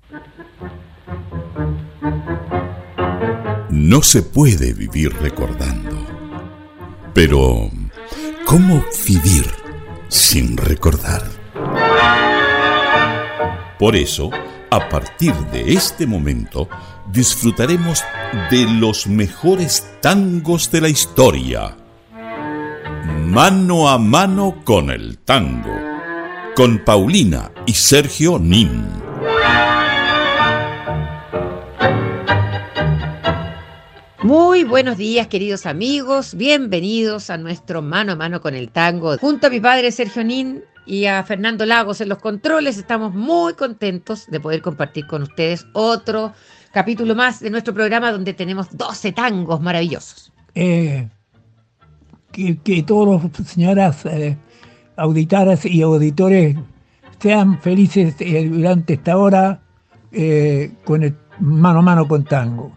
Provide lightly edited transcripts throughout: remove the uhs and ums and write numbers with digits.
No se puede vivir recordando. Pero, ¿cómo vivir sin recordar? Por eso, a partir de este momento, disfrutaremos de los mejores tangos de la historia. Mano a mano con el tango, con Paulina y Sergio Nin. Muy buenos días, queridos amigos, bienvenidos a nuestro Mano a Mano con el Tango. Junto a mi padre Sergio Nin y a Fernando Lagos en los controles, estamos muy contentos de poder compartir con ustedes otro capítulo más de nuestro programa donde tenemos 12 tangos maravillosos. Que todos los señoras auditoras y auditores sean felices durante esta hora con el Mano a Mano con Tango.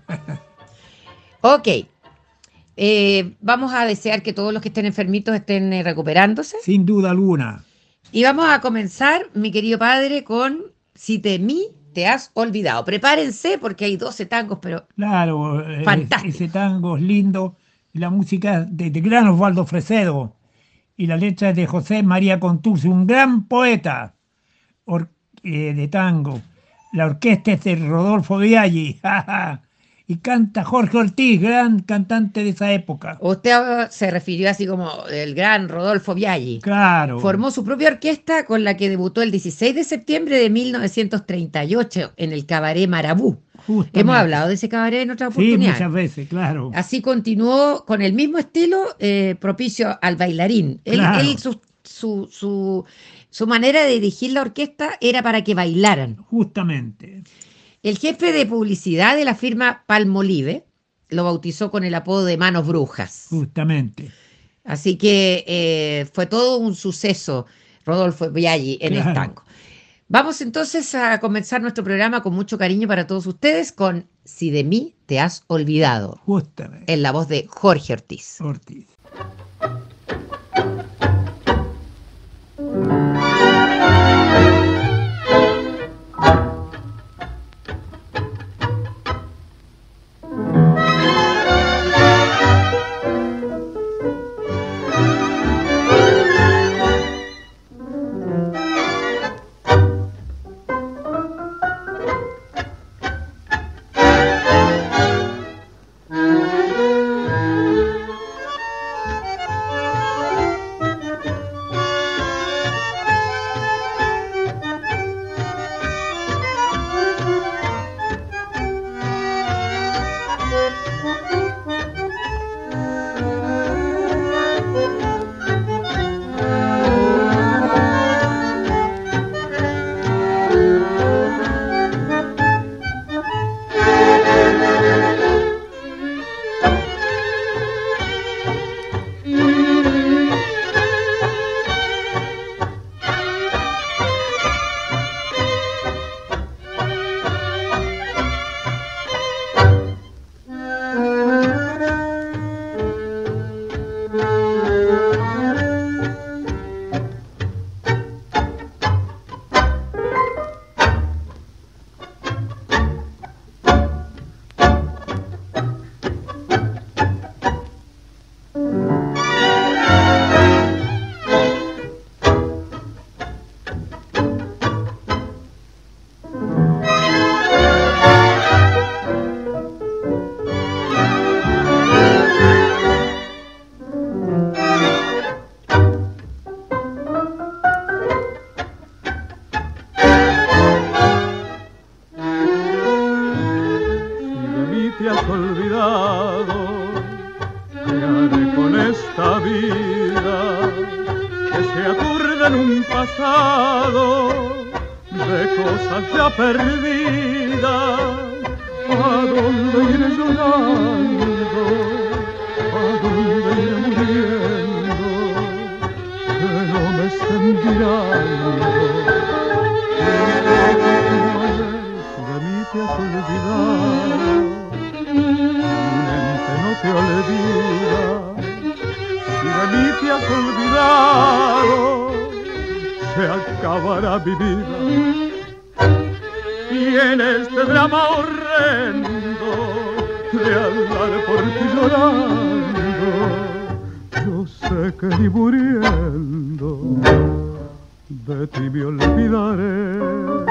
Ok, vamos a desear que todos los que estén enfermitos estén recuperándose. Sin duda alguna. Y vamos a comenzar, mi querido padre, con Si de mí te has olvidado. Prepárense porque hay 12 tangos, pero claro, fantástico. Ese tango es lindo. Y la música de gran Osvaldo Fresedo. Y la letra es de José María Contursi, un gran poeta de tango. La orquesta es de Rodolfo Biaggi. Y canta Jorge Ortiz, gran cantante de esa época. Usted se refirió así como el gran Rodolfo Biaggi. Claro. Formó su propia orquesta con la que debutó el 16 de septiembre de 1938 en el Cabaret Marabú. Justamente. Hemos hablado de ese cabaret en otra oportunidad. Sí, muchas veces, claro. Así continuó con el mismo estilo propicio al bailarín. Claro. Él su manera de dirigir la orquesta era para que bailaran. Justamente. El jefe de publicidad de la firma Palmolive lo bautizó con el apodo de Manos Brujas. Justamente. Así que fue todo un suceso Rodolfo Biaggi en el tango. Vamos entonces a comenzar nuestro programa con mucho cariño para todos ustedes con Si de mí te has olvidado. Justamente. En la voz de Jorge Ortiz. y en este drama horrendo de andar por ti llorando, yo sé que ni muriendo de ti me olvidaré.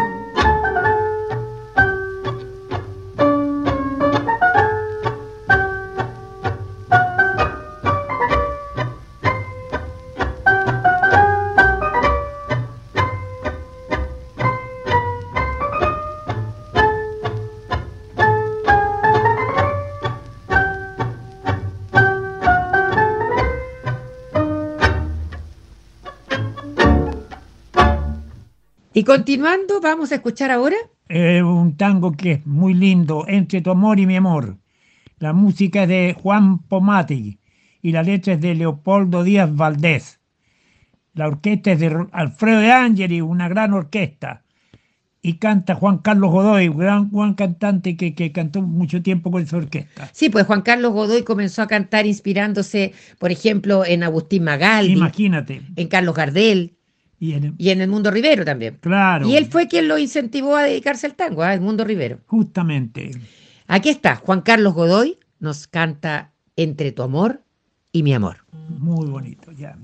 Y continuando, vamos a escuchar ahora Un tango que es muy lindo, Entre tu amor y mi amor. La música es de Juan Pomati y la letra es de Leopoldo Díaz Valdés. La orquesta es de Alfredo de Angeli, una gran orquesta. Y canta Juan Carlos Godoy, un gran cantante que cantó mucho tiempo con esa orquesta. Sí, pues Juan Carlos Godoy comenzó a cantar inspirándose, por ejemplo, en Agustín Magaldi, Imagínate. en Carlos Gardel Y y en Edmundo Rivero también. claro, Y él fue quien lo incentivó a dedicarse al tango, a Edmundo Rivero. justamente. Aquí está, Juan Carlos Godoy nos canta Entre tu amor y mi amor. Muy bonito, ya.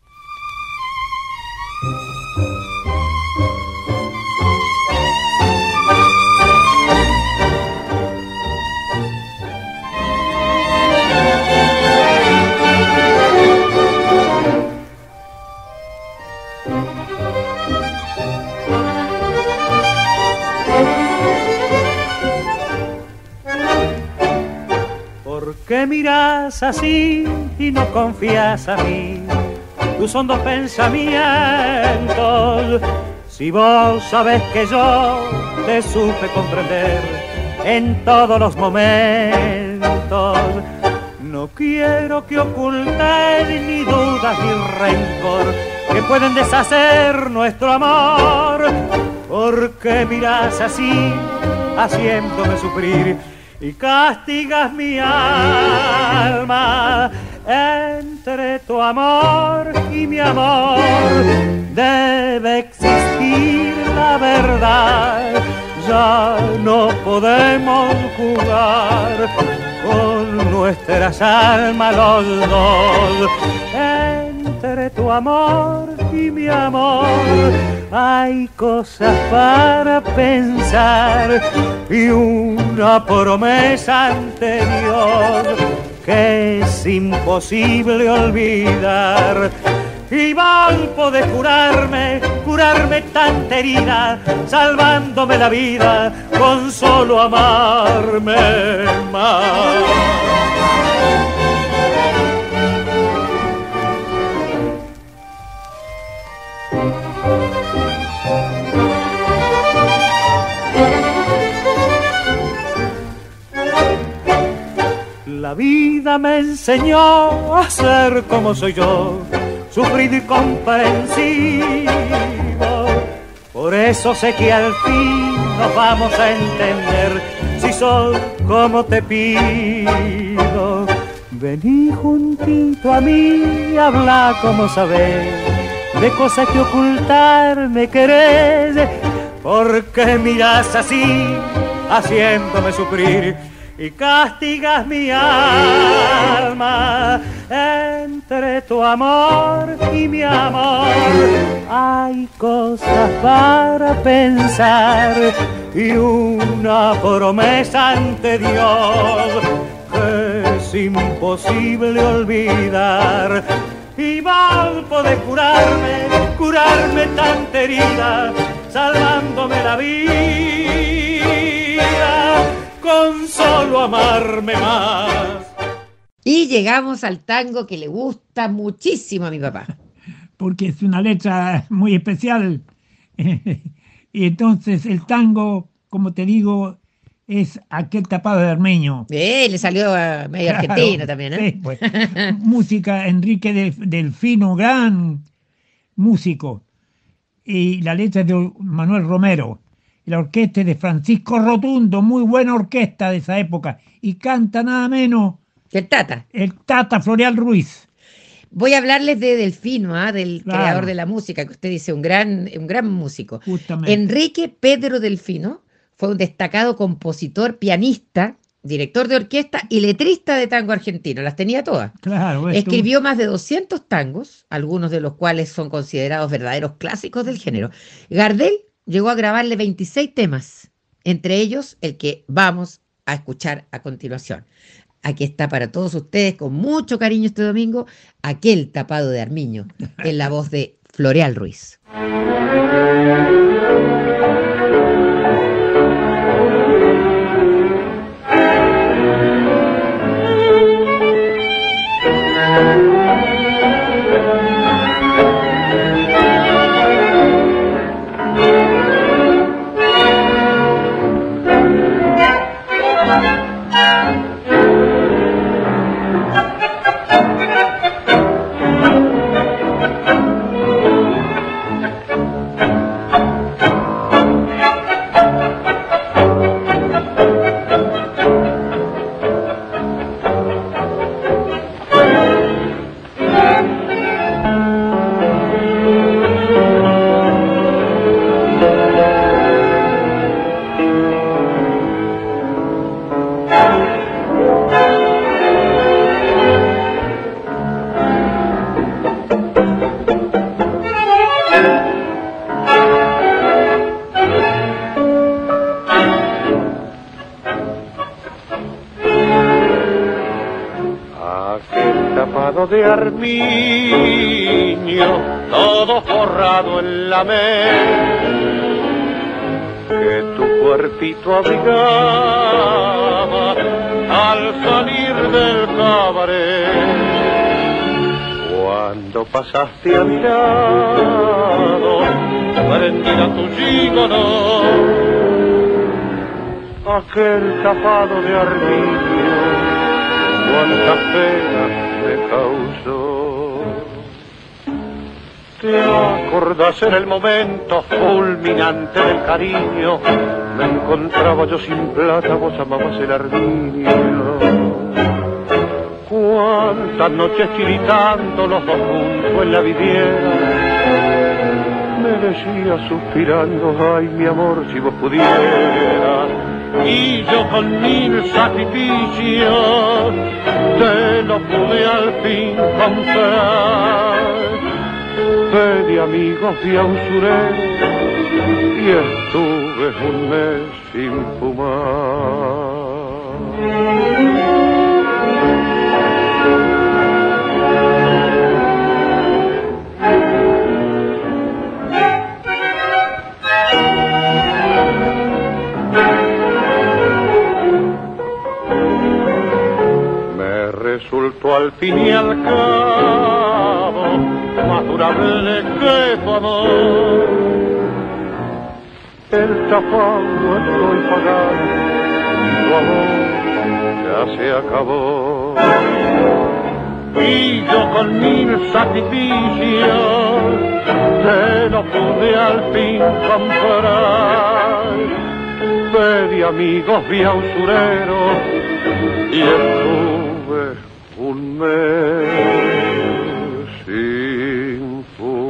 ¿Por qué miras así y no confías a mí tus hondos pensamientos? Si vos sabés que yo te supe comprender en todos los momentos, no quiero que ocultes ni dudas ni rencor que pueden deshacer nuestro amor. ¿Por qué miras así, haciéndome sufrir y castigas mi alma? Entre tu amor y mi amor debe existir la verdad. Ya no podemos jugar con nuestras almas los dos. Entre tu amor y mi amor hay cosas para pensar y una promesa ante Dios que es imposible olvidar. Y vos podés curarme tanta herida, salvándome la vida con solo amarme más. La vida me enseñó a ser como soy yo, sufrido y comprensivo. Por eso sé que al fin nos vamos a entender, si soy como te pido. Vení juntito a mí, habla como sabés, de cosas que ocultar me querés. ¿Por qué miras así, haciéndome sufrir y castigas mi alma? Entre tu amor y mi amor hay cosas para pensar y una promesa ante Dios que es imposible olvidar. Y vos podés curarme tanta herida, salvándome la vida con solo amarme más. Y llegamos al tango que le gusta muchísimo a mi papá. Porque es una letra muy especial. Y entonces el tango, como te digo, es Aquel tapado de armenio. Le salió a medio argentino también, ¿eh? Sí, pues. Música Enrique Delfino, gran músico. Y la letra es de Manuel Romero. Y la orquesta es de Francisco Rotundo, muy buena orquesta de esa época. Y canta nada menos El Tata. el Tata Floreal Ruiz. Voy a hablarles de Delfino, del Claro. creador de la música, que usted dice un gran músico. Justamente. Enrique Pedro Delfino fue un destacado compositor, pianista, director de orquesta y letrista de tango argentino. Las tenía todas. Claro, Escribió más de 200 tangos, algunos de los cuales son considerados verdaderos clásicos del género. Gardel llegó a grabarle 26 temas, entre ellos el que vamos a escuchar a continuación. Aquí está para todos ustedes, con mucho cariño este domingo, Aquel tapado de armiño, en la voz de Floreal Ruiz. De armiño, todo forrado en la que tu cuerpito abrigaba al salir del cabaret. Cuando pasaste a mi lado, prendida tu gígono, aquel tapado de armiño, cuántas penas me causó. ¿Te acordás en el momento fulminante del cariño? Me encontraba yo sin plata, vos amabas el armiño. Cuántas noches tiritando los dos juntos en la viviera, me decía suspirando, ay mi amor, si vos pudieras. Y yo con 1000 sacrificios te lo pude al fin comprar. Pedí amigos y a usureros y estuve un mes sin fumar. Resultó al fin y al cabo más durable que tu amor. El tapado estoy pagando, tu amor ya se acabó. Y yo con 1000 sacrificios te lo pude al fin comprar. Pedí amigos, vi a usureros y estuve un mes sin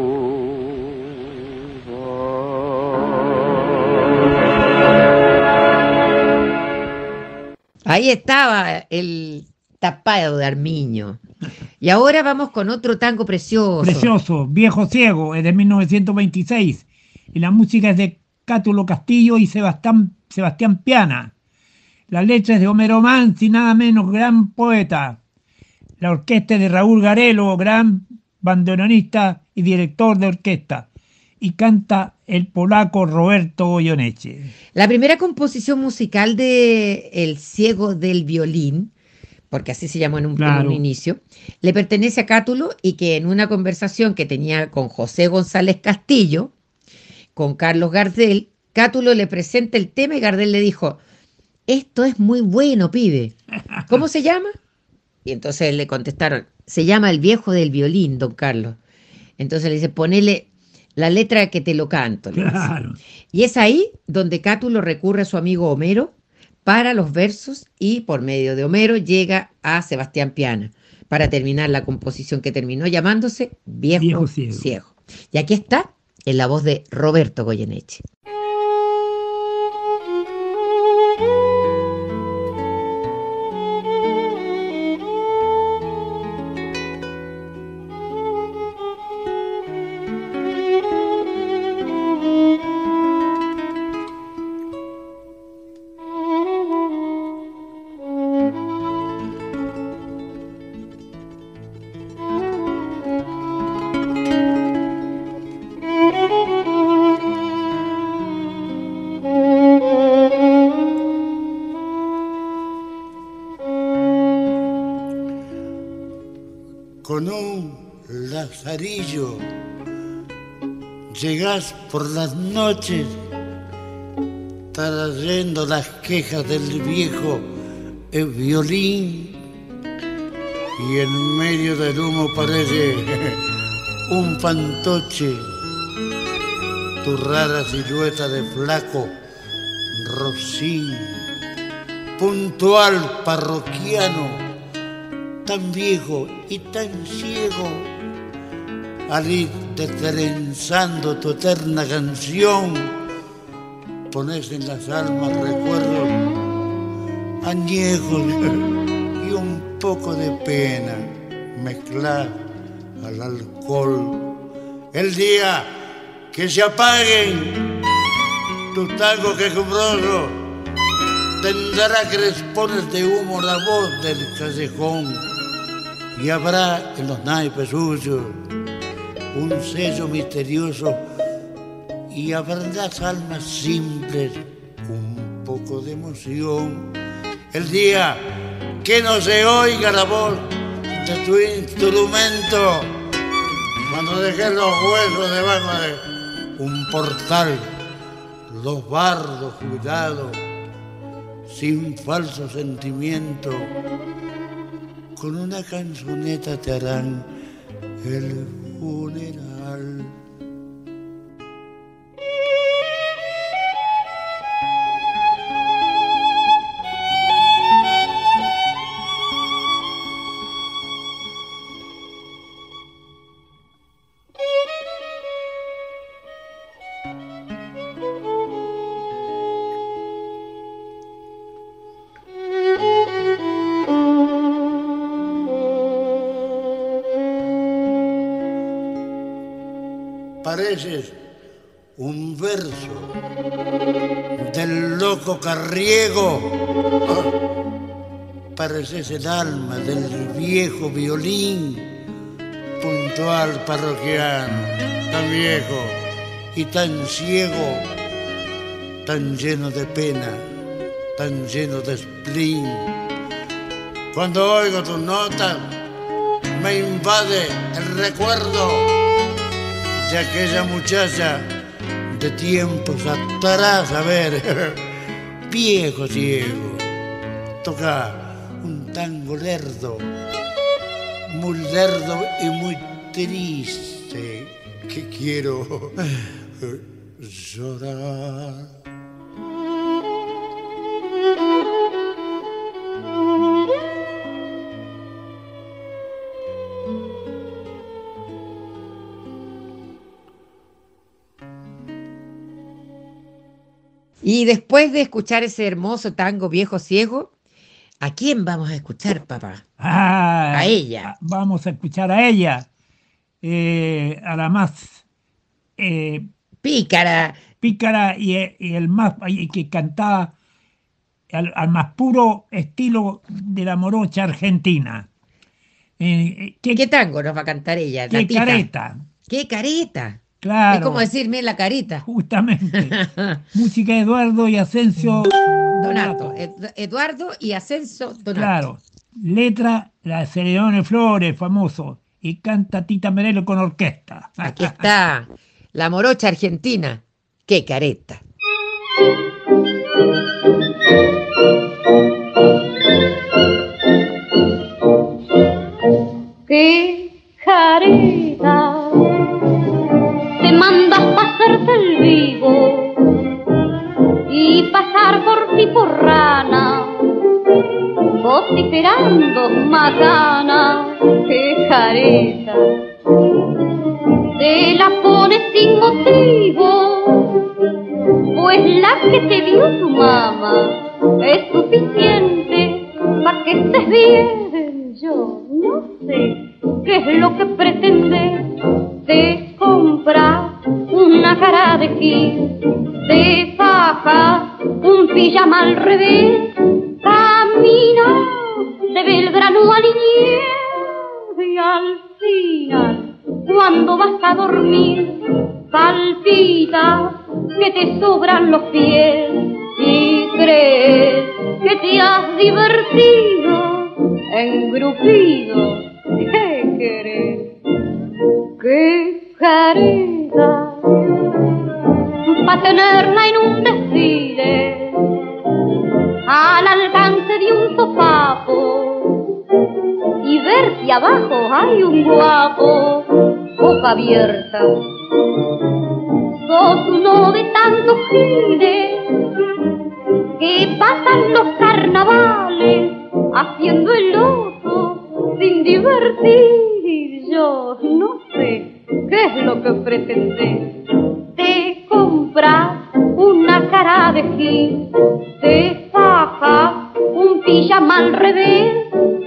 fumar. Ahí estaba el tapado de armiño. Y ahora vamos con otro tango precioso. Precioso, Viejo Ciego, es de 1926. Y la música es de Cátulo Castillo y Sebastián Piana. La letra es de Homero Manzi, nada menos, gran poeta. La orquesta es de Raúl Garelo, gran bandoneonista y director de orquesta. Y canta el polaco Roberto Goyeneche. La primera composición musical de El Ciego del Violín, porque así se llamó en un inicio, le pertenece a Cátulo, y que en una conversación que tenía con José González Castillo, con Carlos Gardel, Cátulo le presenta el tema y Gardel le dijo: esto es muy bueno, pibe. ¿Cómo se llama? Y entonces le contestaron: se llama El Viejo del Violín, don Carlos. Entonces le dice: ponele la letra que te lo canto. Claro. Y es ahí donde Cátulo recurre a su amigo Homero para los versos, y por medio de Homero llega a Sebastián Piana para terminar la composición, que terminó llamándose Viejo Ciego. Y aquí está, en la voz de Roberto Goyeneche. con un lazarillo. Llegás por las noches trayendo las quejas del viejo violín, y en medio del humo parece un fantoche tu rara silueta de flaco rocín, puntual parroquiano, tan viejo y tan ciego, al ir destrenzando tu eterna canción, pones en las almas recuerdos añejos y un poco de pena mezclar al alcohol. El día que se apaguen tus tangos quejumbrosos, tendrá crespones de humo la voz del callejón, y habrá en los naipes suyos un sello misterioso, y habrá en las almas simples un poco de emoción. El día que no se oiga la voz de tu instrumento, cuando dejes los huesos debajo de un portal, los bardos cuidados, sin falso sentimiento, con una canzoneta te harán el funeral. Pareces un verso del loco Carriego, pareces el alma del viejo violín, puntual parroquiano, tan viejo y tan ciego, tan lleno de pena, tan lleno de spleen. Cuando oigo tus notas me invade el recuerdo de aquella muchacha de tiempos atrás, a ver, viejo ciego, toca un tango lerdo, muy lerdo y muy triste, que quiero llorar. Y después de escuchar ese hermoso tango Viejo Ciego, ¿a quién vamos a escuchar, papá? A ella. Vamos a escuchar a ella, a la más pícara y el más y que cantaba al más puro estilo de la morocha argentina. ¿Qué tango nos va a cantar ella? ¡Qué careta! ¡Qué careta! Claro. Es como decirme la carita. Justamente. Música de Eduardo y Asensio Donato. Eduardo y Asensio Donato. Claro. Letra, la Celedonio Flores, famoso. Y canta Tita Merelo con orquesta. Aquí está. La morocha argentina. ¡Qué careta! ¡Qué careta! Te mandas pa' hacerte el vivo y pasar por ti por rana, vociferando macana. ¡Qué careta! Te la pones sin motivo, pues la que te dio tu mamá es suficiente pa' que estés bien. Yo no sé qué es lo que pretende. Te compras una cara de gil, te fajas un pijama al revés, camina, te ve el grano aliñado y al final, cuando vas a dormir, palpita que te sobran los pies y crees que te has divertido, engrupido. ¡Qué tenerla en un desfile al alcance de un sopapo y ver si abajo hay un guapo, boca abierta. Sos uno de tantos giles que pasan los carnavales haciendo el oso sin divertir. Yo no sé qué es lo que pretendés. Te compras una cara de gil, te fajas un pijama al revés,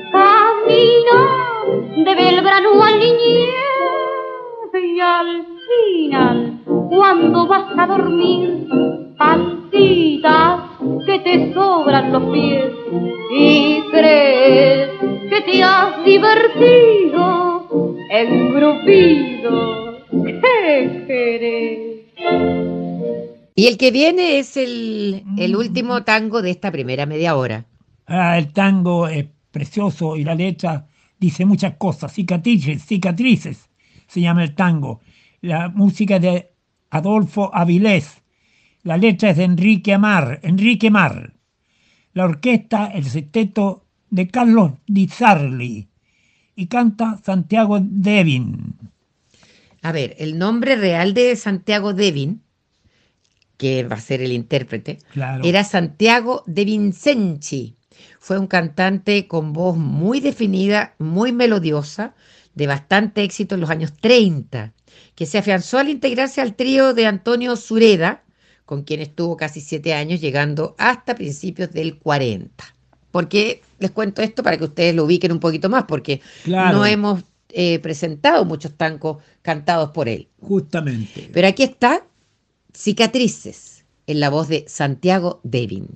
caminas de Belgrano al Liniers y al final, cuando vas a dormir, palpitas que te sobran los pies y crees que te has divertido, engrupido. ¿Qué querés? Y el que viene es el último tango de esta primera media hora. El tango es precioso y la letra dice muchas cosas. Cicatrices, cicatrices, se llama el tango. La música de Adolfo Avilés. La letra es de Enrique Mar. La orquesta, el sexteto de Carlos Di Sarli. Y canta Santiago Devin. A ver, el nombre real de Santiago Devin, que va a ser el intérprete, Claro. era Santiago De Vincenzi. Fue un cantante con voz muy definida, muy melodiosa, de bastante éxito en los años 30, que se afianzó al integrarse al trío de Antonio Sureda, con quien estuvo casi 7 años, llegando hasta principios del 40. ¿Por qué les cuento esto? Para que ustedes lo ubiquen un poquito más, porque Claro. no hemos presentado muchos tangos cantados por él. Justamente. Pero aquí está Cicatrices, en la voz de Santiago Devin.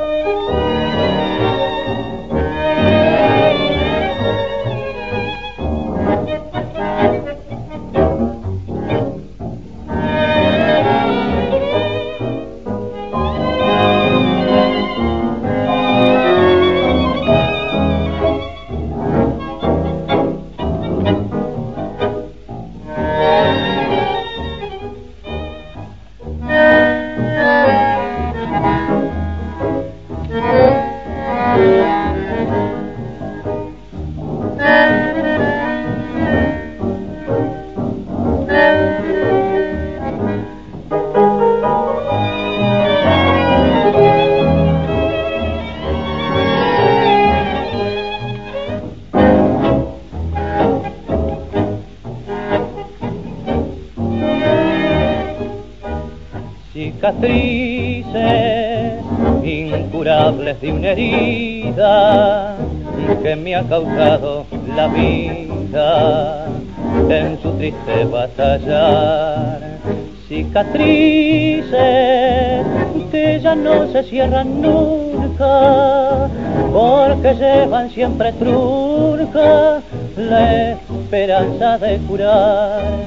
Cicatrices incurables de una herida que me ha causado la vida en su triste batallar. Cicatrices que ya no se cierran nunca porque llevan siempre trunca la esperanza de curar.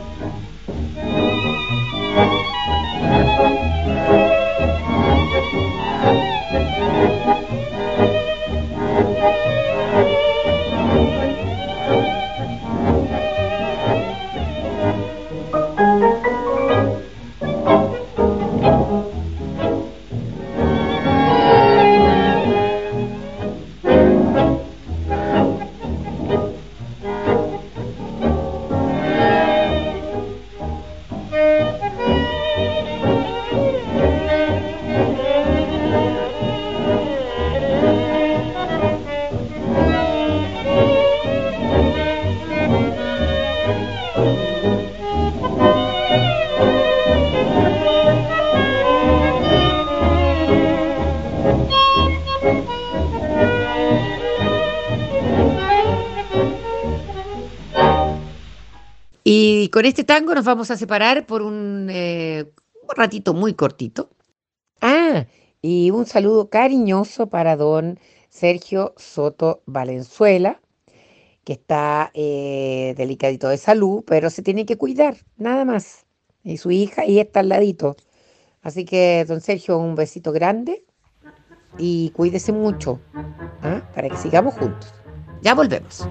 Y con este tango nos vamos a separar por un ratito muy cortito. Y un saludo cariñoso para don Sergio Soto Valenzuela, que está delicadito de salud, pero se tiene que cuidar, nada más. Y su hija ahí está al ladito. Así que, don Sergio, un besito grande y cuídese mucho, para que sigamos juntos. Ya volvemos.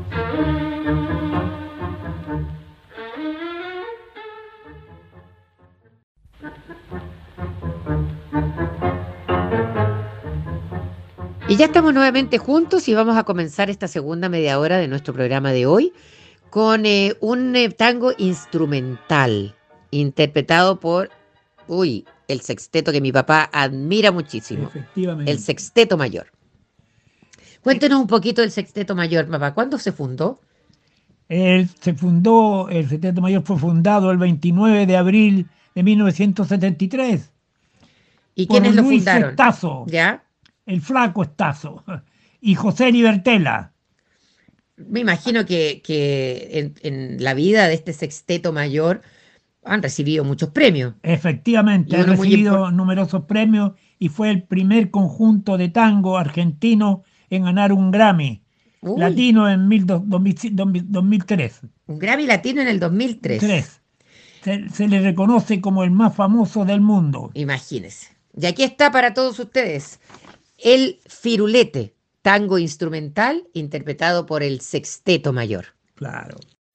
Y ya estamos nuevamente juntos y vamos a comenzar esta segunda media hora de nuestro programa de hoy con un tango instrumental interpretado por, el sexteto que mi papá admira muchísimo, Efectivamente. el Sexteto Mayor. Cuéntenos un poquito del Sexteto Mayor, papá. ¿Cuándo se fundó? El Sexteto Mayor fue fundado el 29 de abril de 1973 ¿Y por quiénes lo Luis fundaron? Estazo, ¿Ya? el flaco Estazo, y José Libertela. Me imagino que en la vida de este Sexteto Mayor han recibido muchos premios. Efectivamente, Y ha uno muy recibido numerosos premios y fue el primer conjunto de tango argentino en ganar un Grammy Uy, latino en 2003. un Grammy Latino en el 2003. Se le reconoce como el más famoso del mundo. Imagínense. Y aquí está para todos ustedes el Firulete, tango instrumental interpretado por el Sexteto Mayor. Claro.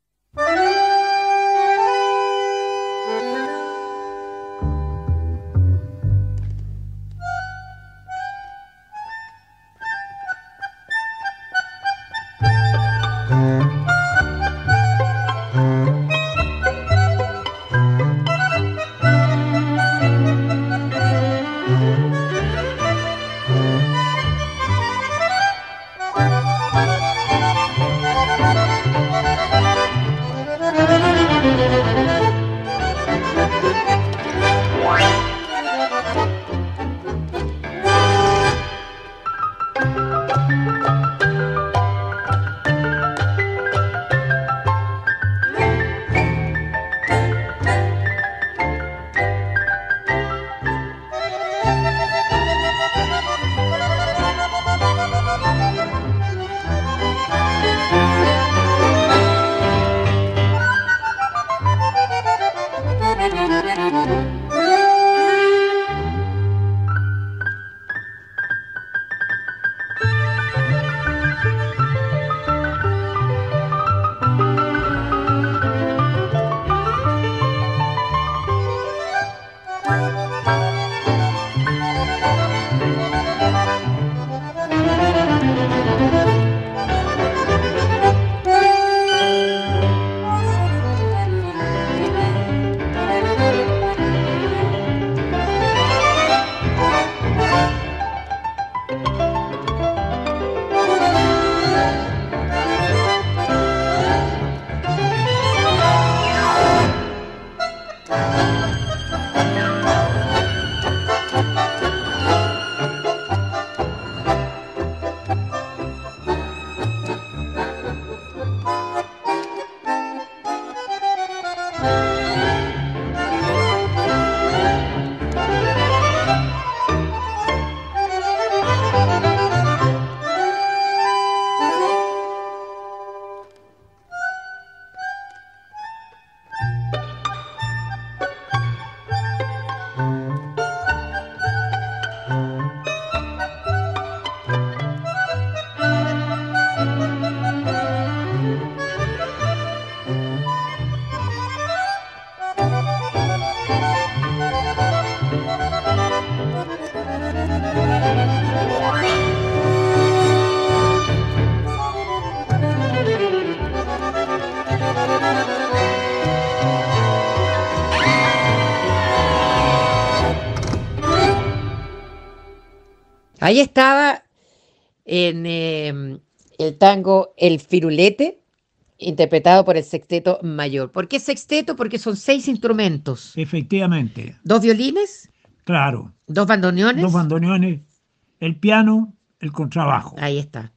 Ahí estaba en el tango El Firulete, interpretado por el Sexteto Mayor. ¿Por qué sexteto? Porque son 6 instrumentos. Efectivamente. 2 violines, Claro. 2 bandoneones. 2 bandoneones, el piano, el contrabajo. Ahí está.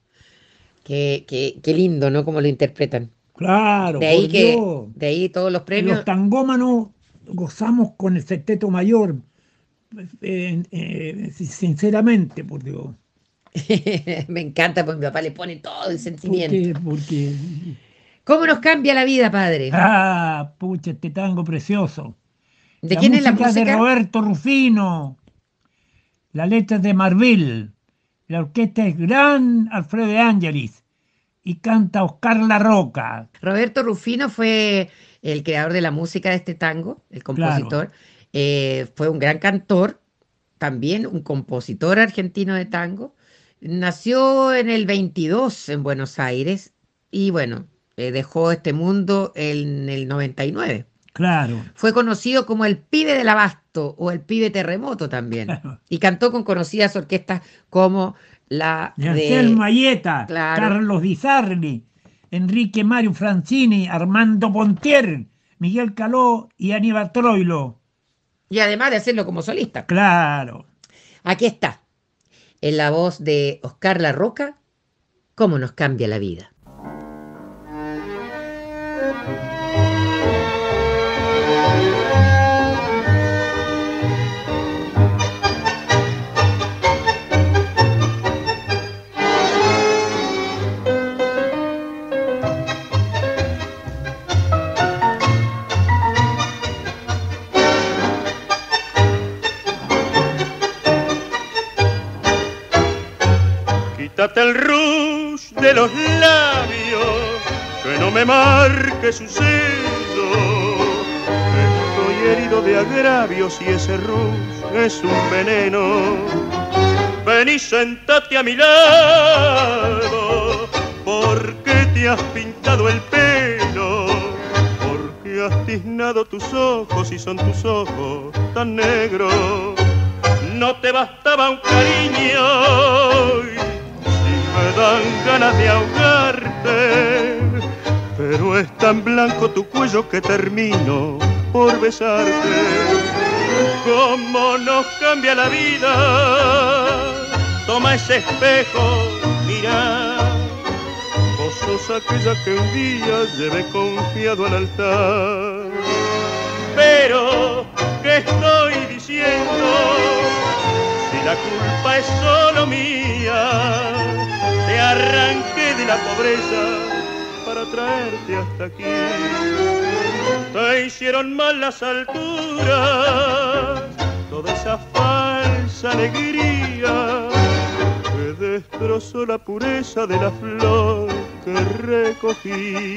Qué lindo, ¿no? Cómo lo interpretan. Claro, De ahí por que, Dios. de ahí todos los Los premios. tangómanos gozamos con el Sexteto Mayor, sinceramente, por Dios. Me encanta, porque mi papá le pone todo el sentimiento. Porque ¿Cómo nos cambia la vida, padre? pucha, este tango precioso. ¿De quién es la música de música? Roberto Rufino, la letra es de Marvil, la orquesta es Gran Alfredo de Ángelis y canta Oscar La Roca. Roberto Rufino fue el creador de la música de este tango, el compositor. Fue un gran cantor, también un compositor argentino de tango. Nació en el 22 en Buenos Aires y bueno, dejó este mundo en el 99. Claro. Fue conocido como el pibe del Abasto o el pibe terremoto también. Y cantó con conocidas orquestas como la De Anselmo Aieta, Claro. Carlos Di Sarli, Enrique Mario Francini, Armando Pontier, Miguel Caló y Aníbal Troilo. Y además de hacerlo como solista. Claro. Aquí está, en la voz de Oscar La Roca, cómo nos cambia la vida. Quítate el rouge de los labios, que no me marque su sello. Estoy herido de agravios y ese rouge es un veneno. Ven y sentate a mi lado, porque te has pintado el pelo, porque has tiznado tus ojos y son tus ojos tan negros. No te bastaba un cariño, me dan ganas de ahogarte, pero es tan blanco tu cuello que termino por besarte. Cómo nos cambia la vida, toma ese espejo, mira, vos sos aquella que un día llevé confiado al altar. Pero, ¿qué estoy diciendo? Si la culpa es solo mía, te arranqué de la pobreza para traerte hasta aquí. Te hicieron mal las alturas, toda esa falsa alegría que destrozó la pureza de la flor que recogí.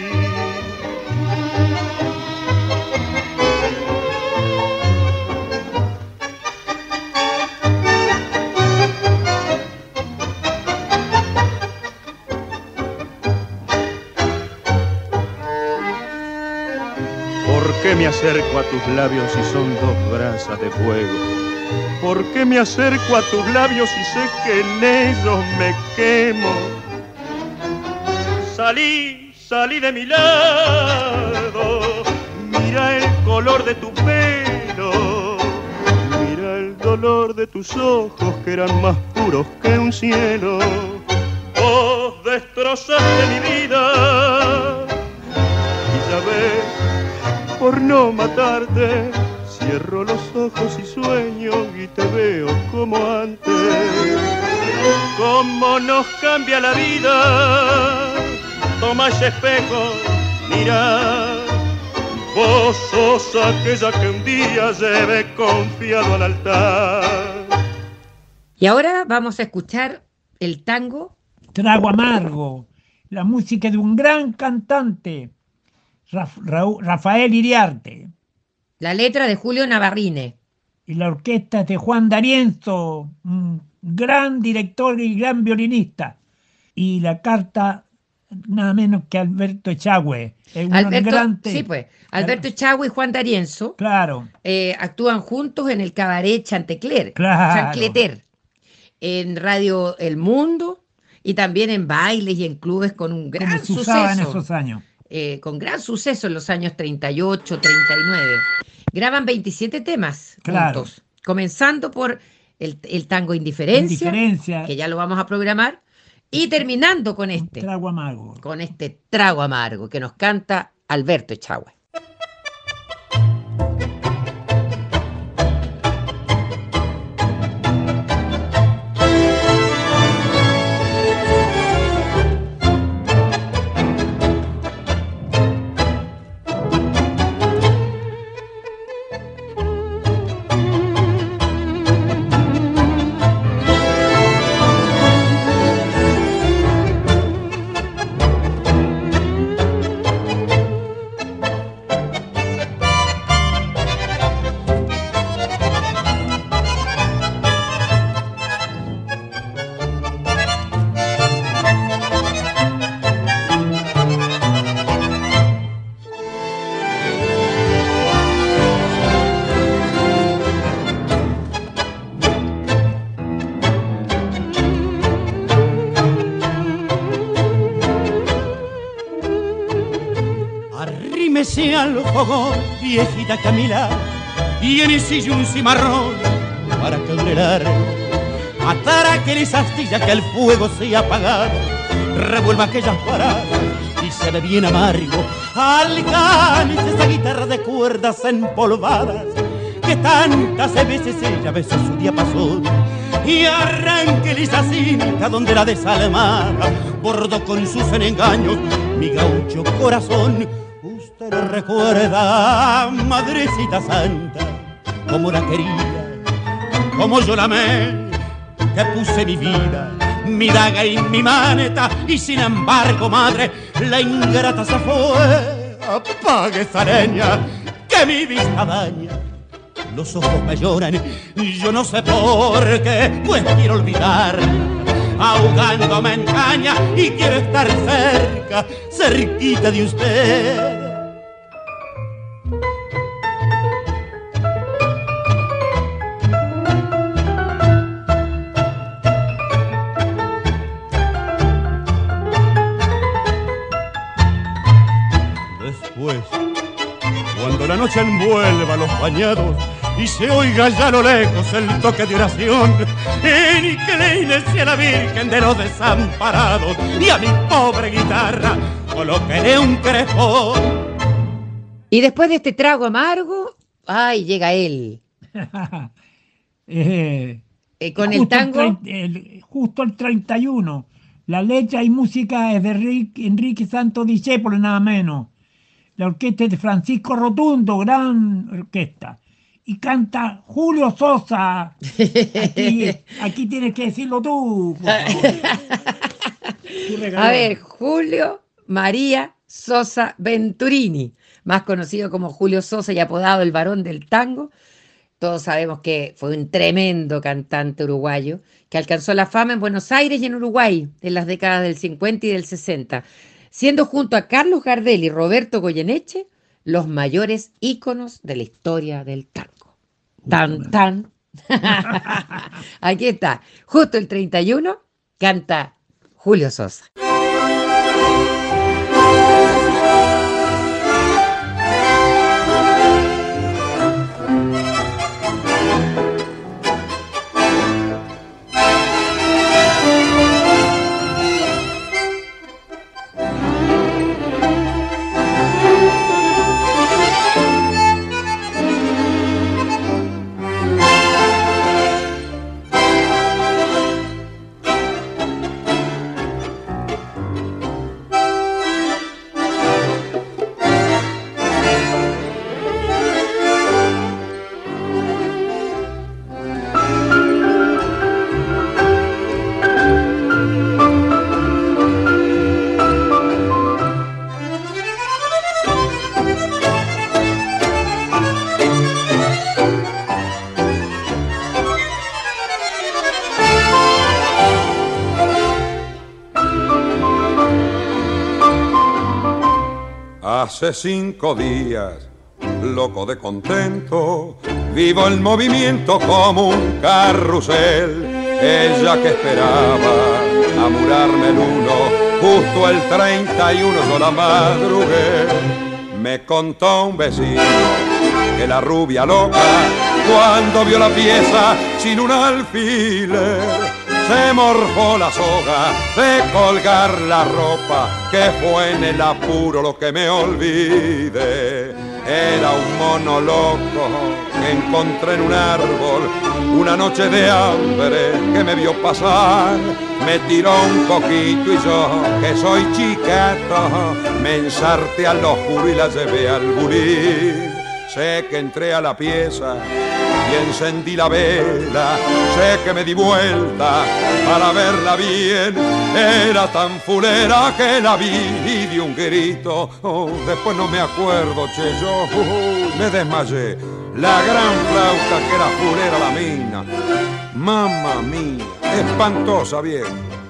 ¿Por qué me acerco a tus labios si son dos brasas de fuego? ¿Por qué me acerco a tus labios si sé que en ellos me quemo? Salí de mi lado, mira el color de tu pelo, mira el dolor de tus ojos que eran más puros que un cielo. Vos destrozaste mi vida y ya ves, por no matarte, cierro los ojos y sueño y te veo como antes. Cómo nos cambia la vida, toma ese espejo, mira, vos sos aquella que un día llevé confiado al altar. Y ahora vamos a escuchar el tango Trago Amargo, la música de un gran cantante, Rafael Iriarte, la letra de Julio Navarrine. y la orquesta es de Juan D'Arienzo, un gran director y gran violinista, y la carta nada menos que Alberto Echagüe. Es un gran Sí, pues, Alberto Echagüe y Juan D'Arienzo Claro, actúan juntos en el cabaret Chantecler, Claro. Chancleter, en Radio El Mundo y también en bailes y en clubes con un gran como se usaba en suceso. esos años. Con gran suceso en los años 38, 39. Graban 27 temas Claro. juntos, comenzando por el tango Indiferencia, Indiferencia, que ya lo vamos a programar, y terminando con Trago Amargo. con este trago amargo que nos canta Alberto Echagüe. irse al fogón, viejita Camila, y en el sillón un cimarrón para que dure largo. Atar aquel astilla que el fuego se ha apagado, revuelva aquellas paradas y se ve bien amargo. Alcance esa guitarra de cuerdas empolvadas que tantas veces ella besó su diapasón, y arranque esa cinta donde la desalmada bordó con sus engaños mi gaucho corazón. Usted lo recuerda, madrecita santa, como la quería, como yo la amé, que puse mi vida, mi daga y mi maneta, y sin embargo, madre, la ingrata se fue. Apague esa leña que mi vista daña, los ojos me lloran, yo no sé por qué, pues quiero olvidar, ahogándome en caña, y quiero estar cerca, cerquita de usted. Después, cuando la noche envuelva los bañados y se oiga ya a lo lejos el toque de oración, inclínese a la Virgen de los Desamparados y a mi pobre guitarra colóquele un crespón. Y después de este trago amargo, ¡ay! Llega él. Con el tango. Justo el 31. La letra y música es de Enrique Santo Discépolo, nada menos. La orquesta es de Francisco Rotundo, gran orquesta. Y canta Julio Sosa. Aquí tienes que decirlo tú, por favor. A ver, Julio María Sosa Venturini, más conocido como Julio Sosa y apodado el varón del tango. Todos sabemos que fue un tremendo cantante uruguayo que alcanzó la fama en Buenos Aires y en Uruguay en las décadas del 50 y del 60, siendo junto a Carlos Gardel y Roberto Goyeneche los mayores íconos de la historia del tango. Tan, tan. Aquí está. Justo el 31 canta Julio Sosa. Hace 5 días, loco de contento, vivo el movimiento como un carrusel. Ella que esperaba amurarme el 1, justo el 31 yo la madrugué. Me contó un vecino que la rubia loca, cuando vio la pieza sin un alfiler, se morfó la soga de colgar la ropa, que fue en el apuro lo que me olvidé. Era un mono loco que encontré en un árbol una noche de hambre que me vio pasar. Me tiró un coquito y yo, que soy chicato, me ensarté al oscuro y la llevé al bulín. Sé que entré a la pieza y encendí la vela, sé que me di vuelta para verla bien. Era tan fulera que la vi y di un grito. Después no me acuerdo, che, yo me desmayé. La gran flauta que era fulera la mina. Mamma mía, espantosa vieja.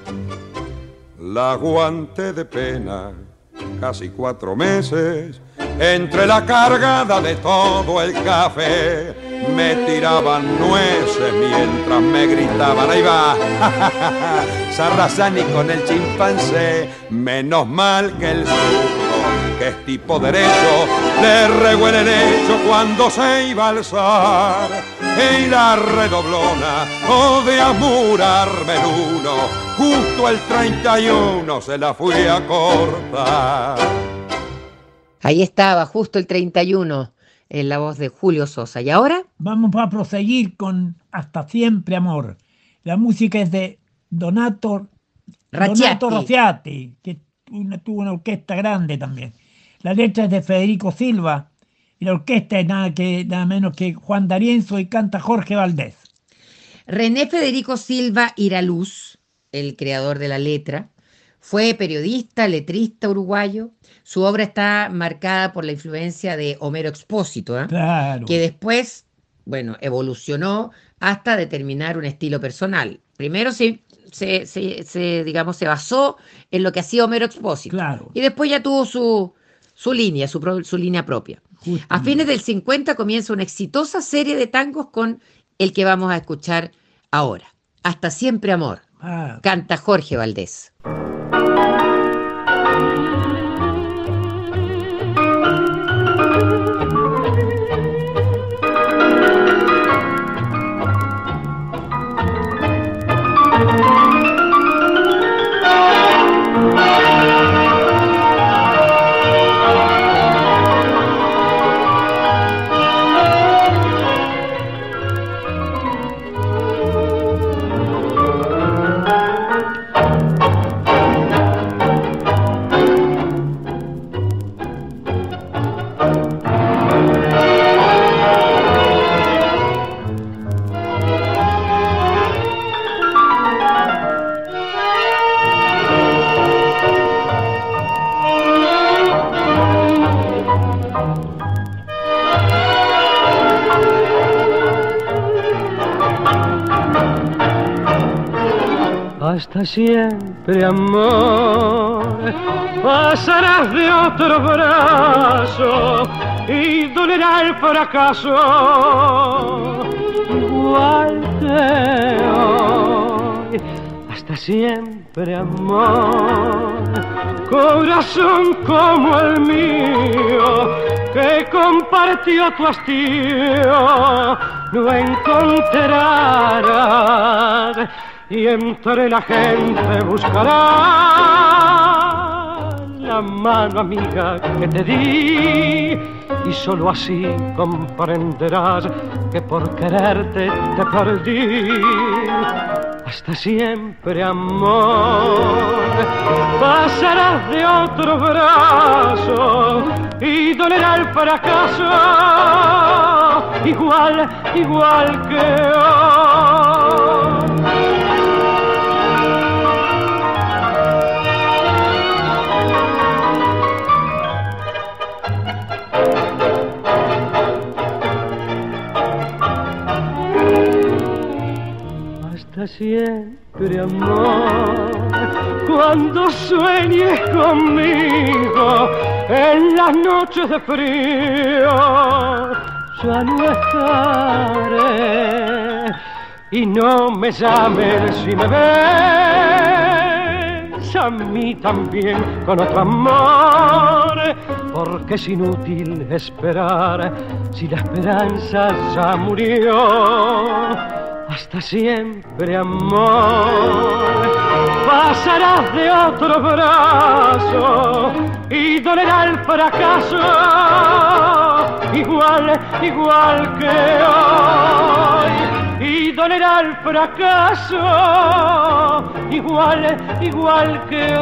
La aguanté de pena casi 4 meses. Entre la cargada de todo el café me tiraban nueces mientras me gritaban: ahí va, Sarrazani con el chimpancé. Menos mal que el surdo que es tipo derecho, le regó el hecho cuando se iba a alzar. Y la redoblona, de amor armeluno, justo el 31 se la fui a cortar. Ahí estaba, justo el 31, en la voz de Julio Sosa. ¿Y ahora? Vamos a proseguir con Hasta Siempre Amor. La música es de Donato Rosciati, que tuvo una orquesta grande también. La letra es de Federico Silva y la orquesta es nada menos que Juan D'Arienzo y canta Jorge Valdés. René Federico Silva Iraluz, el creador de la letra, fue periodista, letrista uruguayo. Su obra está marcada por la influencia de Homero Expósito, Claro. que después, evolucionó hasta determinar un estilo personal. Primero digamos, se basó en lo que hacía Homero Expósito. Claro. Y después ya tuvo su línea, su línea propia. Justamente. A fines del 50 comienza una exitosa serie de tangos con el que vamos a escuchar ahora. Hasta Siempre Amor. Canta Jorge Valdés. Hasta siempre, amor, pasarás de otro brazo y dolerá el fracaso igual que hoy. Hasta siempre, amor, corazón como el mío que compartió tu hastío, no encontrarás. Y entre la gente buscarás la mano amiga que te di, y solo así comprenderás que por quererte te perdí. Hasta siempre, amor, pasarás de otro brazo y dolerá el fracaso igual que hoy. Hasta siempre, amor, cuando sueñes conmigo en las noches de frío, ya no estaré. Y no me llames si me ves a mí también con otro amor, porque es inútil esperar si la esperanza ya murió. Hasta siempre, amor, pasarás de otro brazo y dolerá el fracaso igual que hoy. Y dolerá el fracaso igual que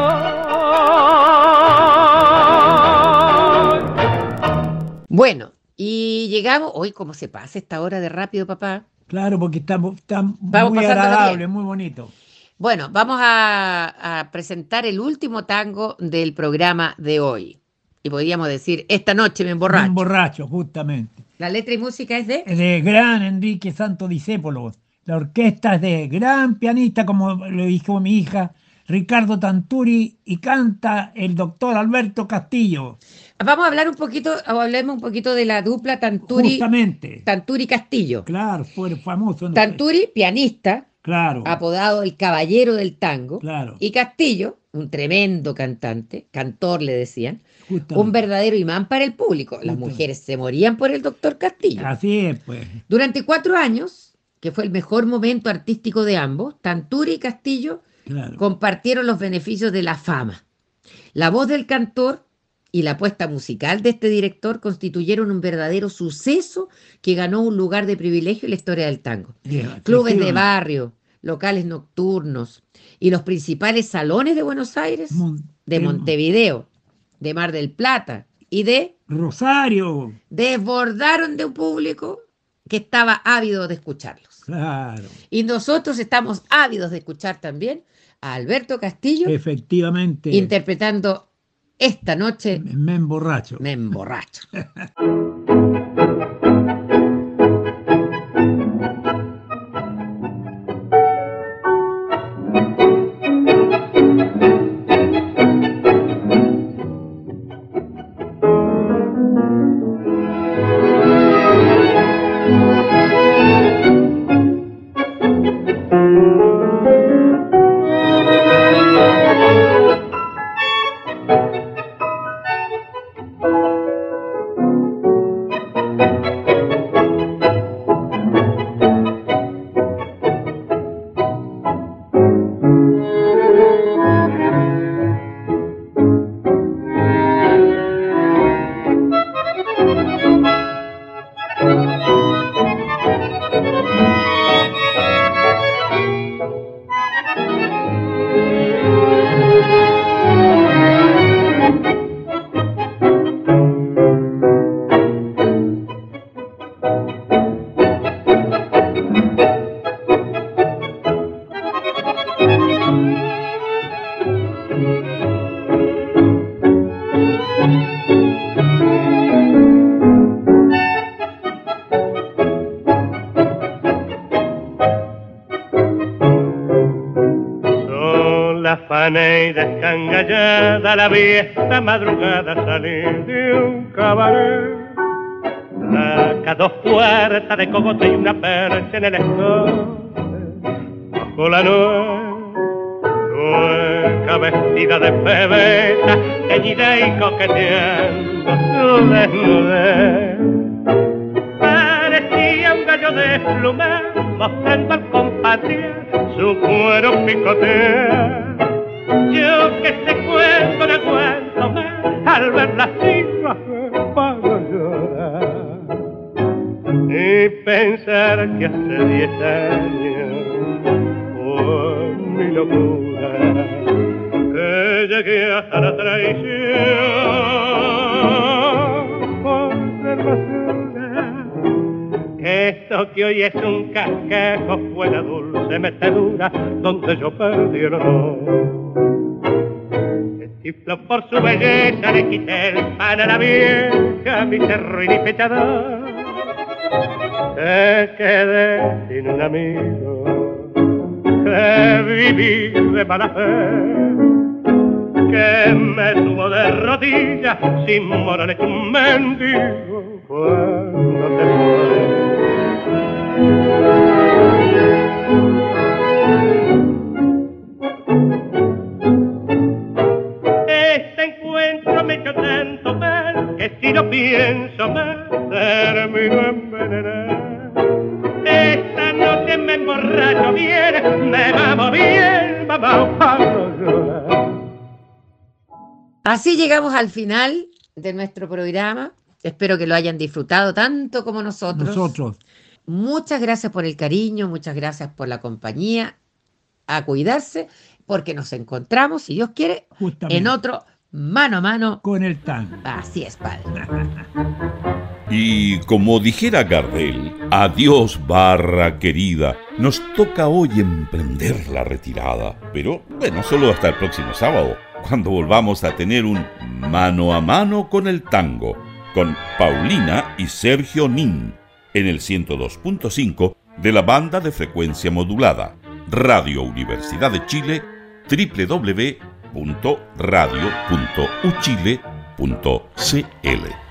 hoy. Bueno, y llegamos, hoy cómo se pasa esta hora de rápido, papá. Claro, porque está muy pasándola agradable, bien. muy bonito. Bueno, vamos a presentar el último tango del programa de hoy. Y podríamos decir, esta noche me emborracho. Me emborracho, justamente. La letra y música es de... De gran Enrique Santo Discépolo. La orquesta es de gran pianista, como lo dijo mi hija, Ricardo Tanturi, y canta el doctor Alberto Castillo. Vamos a hablar hablemos un poquito de la dupla Tanturi. Justamente. Tanturi Castillo. Claro, fue famoso. Tanturi, pianista, claro, apodado el caballero del tango. claro. Y Castillo, un tremendo cantante, cantor le decían, Justamente. Un verdadero imán para el público. Las Justamente. mujeres se morían por el doctor Castillo. Así es, pues. Durante 4 años, que fue el mejor momento artístico de ambos, Tanturi y Castillo Claro. compartieron los beneficios de la fama. La voz del cantor y la apuesta musical de este director constituyeron un verdadero suceso que ganó un lugar de privilegio en la historia del tango. Clubes de barrio, locales nocturnos y los principales salones de Buenos Aires, de Montevideo, de Mar del Plata y de Rosario. desbordaron de un público que estaba ávido de escucharlos. Claro. Y nosotros estamos ávidos de escuchar también a Alberto Castillo Efectivamente. interpretando esta noche Me emborracho. Me emborracho. Afané y descangallada la vieja madrugada salí de un cabaret. Saca 2 puertas de cogote y una percha en el escote. Bajo la nueca vestida de pebeta, teñida y coqueteando su desnudez. Parecía un gallo desplumado mostrando al compadre su cuero picotea. Yo que te cuento, no cuento más, al verla así para llorar. Y pensar que hace 10 años fue mi locura, que llegué hasta la traición por ser basura. Esto que hoy es un casquejo fue la dulce metedura donde yo perdí el honor. Chiflo por su belleza, le quité el pan a la vieja, mi cerro y mi pechador. Te quedé sin un amigo, que viví de mala fe, que me tuvo de rodillas, sin moral hecho un mendigo, cuando te fue. Me echó tanto mal que si lo pienso más termino envenenado. Esta noche me emborracho bien, me vamos bien, vamos a llorar. Así llegamos al final de nuestro programa. Espero que lo hayan disfrutado tanto como nosotros. Muchas gracias por el cariño, muchas gracias por la compañía. A cuidarse, porque nos encontramos, si Dios quiere, justamente en otro Mano a Mano con el tango. Así es, padre. Y como dijera Gardel, adiós barra querida, nos toca hoy emprender la retirada. Pero bueno, solo hasta el próximo sábado, cuando volvamos a tener un Mano a Mano con el tango, con Paulina y Sergio Nin, en el 102.5 de la banda de frecuencia modulada, Radio Universidad de Chile, www.radio.uchile.cl.